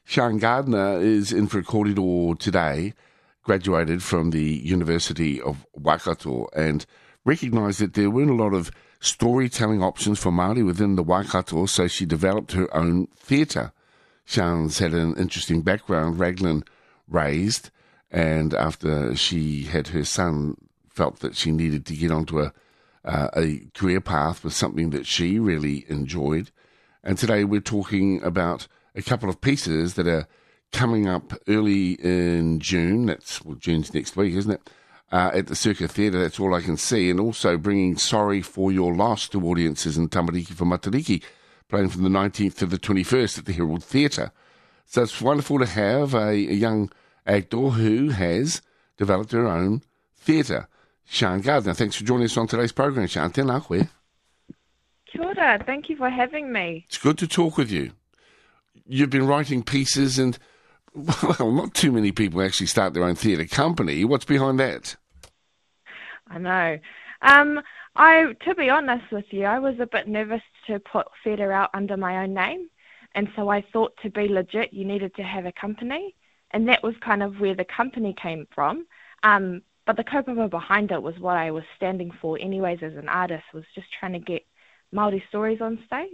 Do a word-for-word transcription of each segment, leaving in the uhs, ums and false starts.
Sian Gardner is in for a kōrero today, graduated from the University of Waikato, and recognised that there weren't a lot of storytelling options for Māori within the Waikato, so she developed her own theatre. Sian's had an interesting background, Raglan raised, and after she had her son, felt that she needed to get onto a, uh, a career path with something that she really enjoyed. And today we're talking about a couple of pieces that are coming up early in June. That's, well, June's next week, isn't it? Uh, at the Circa Theatre, that's all I can see. And also bringing Sorry for Your Loss to audiences in Tamariki for Matariki, playing from the nineteenth to the twenty-first at the Herald Theatre. So it's wonderful to have a, a young actor who has developed her own theatre. Sian Gardner, thanks for joining us on today's program, Sian. Tēnā koe. Kia ora, thank you for having me. It's good to talk with you. You've been writing pieces and, well, not too many people actually start their own theatre company. What's behind that? I know. Um, I, to be honest with you, I was a bit nervous to put theatre out under my own name, and so I thought to be legit you needed to have a company, and that was kind of where the company came from. Um, but the kaupapa behind it was what I was standing for anyways as an artist, was just trying to get Māori stories on stage.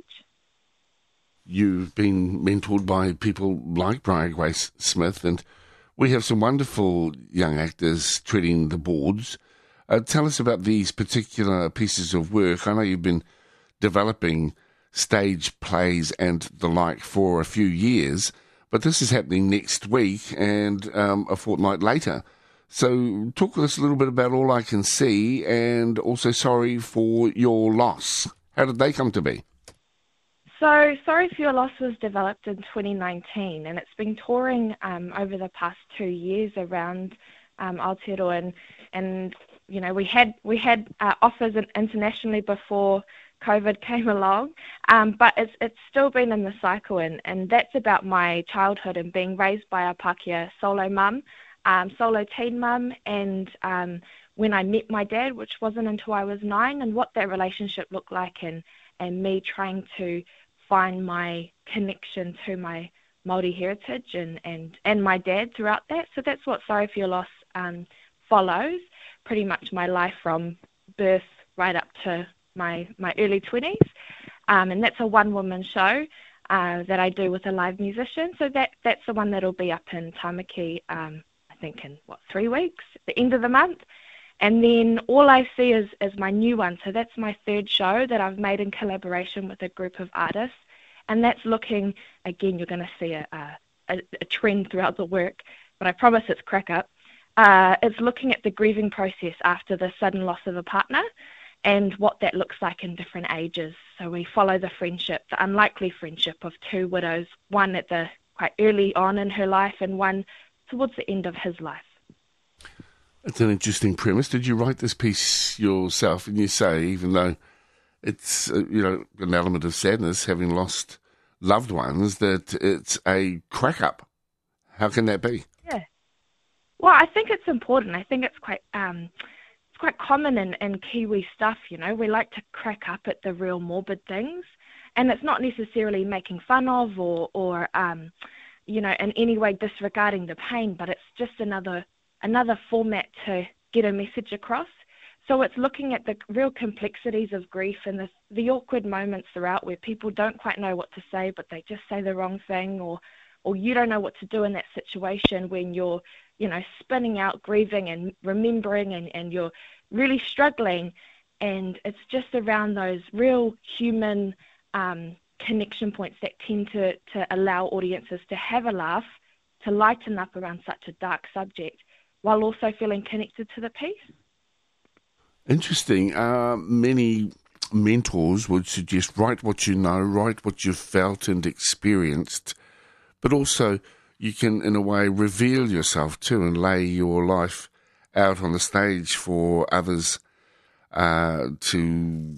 You've been mentored by people like Briar Grace Smith, and we have some wonderful young actors treading the boards. Uh, tell us about these particular pieces of work. I know you've been developing stage plays and the like for a few years, but this is happening next week and um, a fortnight later. So talk to us a little bit about All I Can See and also Sorry for Your Loss. How did they come to be? So Sorry for Your Loss was developed in twenty nineteen, and it's been touring um, over the past two years around um, Aotearoa, and, and you know, we had we had uh, offers internationally before COVID came along, um, but it's it's still been in the cycle, and, and that's about my childhood and being raised by a Pākehā solo mum, um, solo teen mum, and um, when I met my dad, which wasn't until I was nine, and what that relationship looked like, and, and me trying to find my connection to my Māori heritage and, and, and my dad throughout that. So that's what Sorry for Your Loss um, follows. Pretty much my life from birth right up to my my early twenties, um, and that's a one-woman show uh, that I do with a live musician. So that that's the one that'll be up in Tamaki, um, I think in what three weeks, the end of the month, and then All I See is is my new one. So that's my third show that I've made in collaboration with a group of artists, and that's looking again. You're going to see a, a a trend throughout the work, but I promise it's crack up. Uh, it's looking at the grieving process after the sudden loss of a partner and what that looks like in different ages. So we follow the friendship, the unlikely friendship of two widows, one at the quite early on in her life and one towards the end of his life. It's an interesting premise. Did you write this piece yourself? And you say, even though it's, uh, you know, an element of sadness, having lost loved ones, that it's a crack-up. How can that be? Yeah. Well, I think it's important. I think it's quite um, it's quite common in, in Kiwi stuff, you know. We like to crack up at the real morbid things, and it's not necessarily making fun of or, or um, you know, in any way disregarding the pain, but it's just another another format to get a message across. So it's looking at the real complexities of grief and the, the awkward moments throughout where people don't quite know what to say, but they just say the wrong thing, or or you don't know what to do in that situation when you're, you know, spinning out, grieving and remembering, and, and you're really struggling. And it's just around those real human um, connection points that tend to, to allow audiences to have a laugh, to lighten up around such a dark subject, while also feeling connected to the piece. Interesting. Uh, many mentors would suggest write what you know, write what you've felt and experienced, but also you can, in a way, reveal yourself too and lay your life out on the stage for others uh, to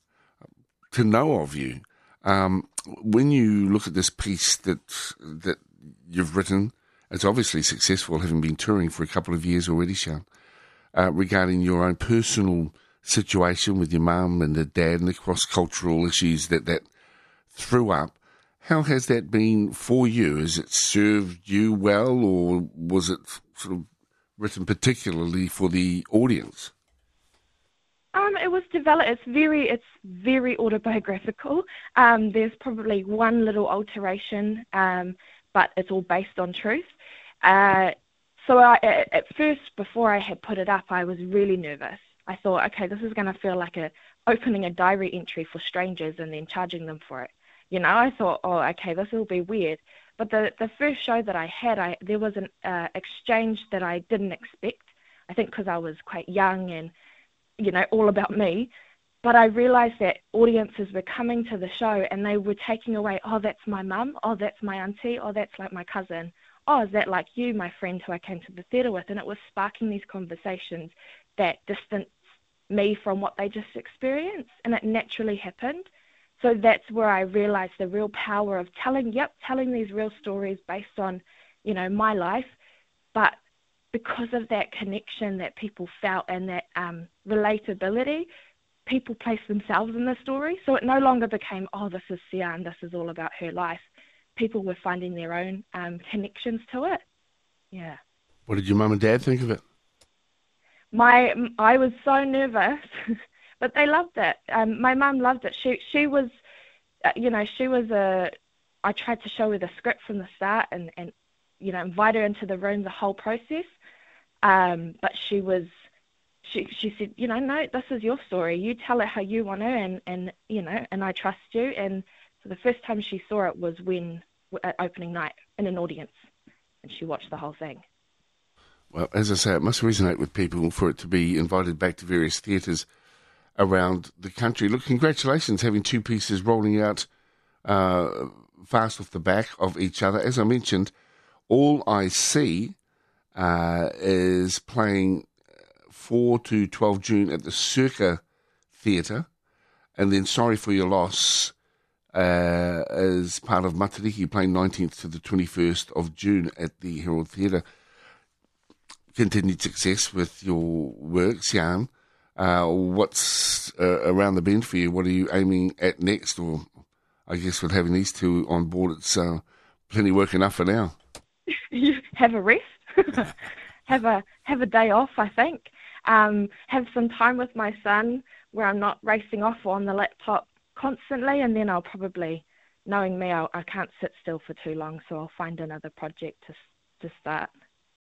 to know of you. Um, when you look at this piece that that you've written, it's obviously successful, having been touring for a couple of years already, Sian, uh, regarding your own personal situation with your mum and the dad and the cross-cultural issues that that threw up. How has that been for you? Has it served you well, or was it sort of written particularly for the audience? Um, it was developed. It's very, it's very autobiographical. Um, there's probably one little alteration, um, but it's all based on truth. Uh, so I, at first, before I had put it up, I was really nervous. I thought, okay, this is going to feel like a opening a diary entry for strangers and then charging them for it. You know, I thought, oh, okay, this will be weird. But the, the first show that I had, I there was an uh, exchange that I didn't expect. I think because I was quite young and, you know, all about me. But I realised that audiences were coming to the show and they were taking away, oh, that's my mum, oh, that's my auntie, oh, that's like my cousin, oh, is that like you, my friend who I came to the theatre with? And it was sparking these conversations that distanced me from what they just experienced, and it naturally happened. So that's where I realised the real power of telling, yep, telling these real stories based on, you know, my life, but because of that connection that people felt and that um, relatability, people placed themselves in the story. So it no longer became, oh, this is Sian, this is all about her life. People were finding their own um, connections to it. Yeah. What did your mum and dad think of it? My, I was so nervous, but they loved it. Um, my mum loved it. She, she was, uh, you know, she was a. I tried to show her the script from the start and, and you know, invite her into the room, the whole process. Um, but she was, she, she said, you know, no, this is your story. You tell it how you want to, and, and you know, and I trust you. And so the first time she saw it was when at opening night in an audience, and she watched the whole thing. Well, as I say, it must resonate with people for it to be invited back to various theatres around the country. Look, congratulations having two pieces rolling out uh, fast off the back of each other. As I mentioned, All I See uh, is playing four to twelve June at the Circa Theatre, and then Sorry for Your Loss uh, as part of Matariki, playing nineteenth to the twenty-first of June at the Herald Theatre. Continued success with your work, Sian. Uh, what's uh, around the bend for you? What are you aiming at next? Or I guess with having these two on board, it's uh, plenty work enough for now. Have a rest. have a have a day off, I think. Um, have some time with my son where I'm not racing off on the laptop constantly, and then I'll probably, knowing me, I'll, I can't sit still for too long, so I'll find another project to to start.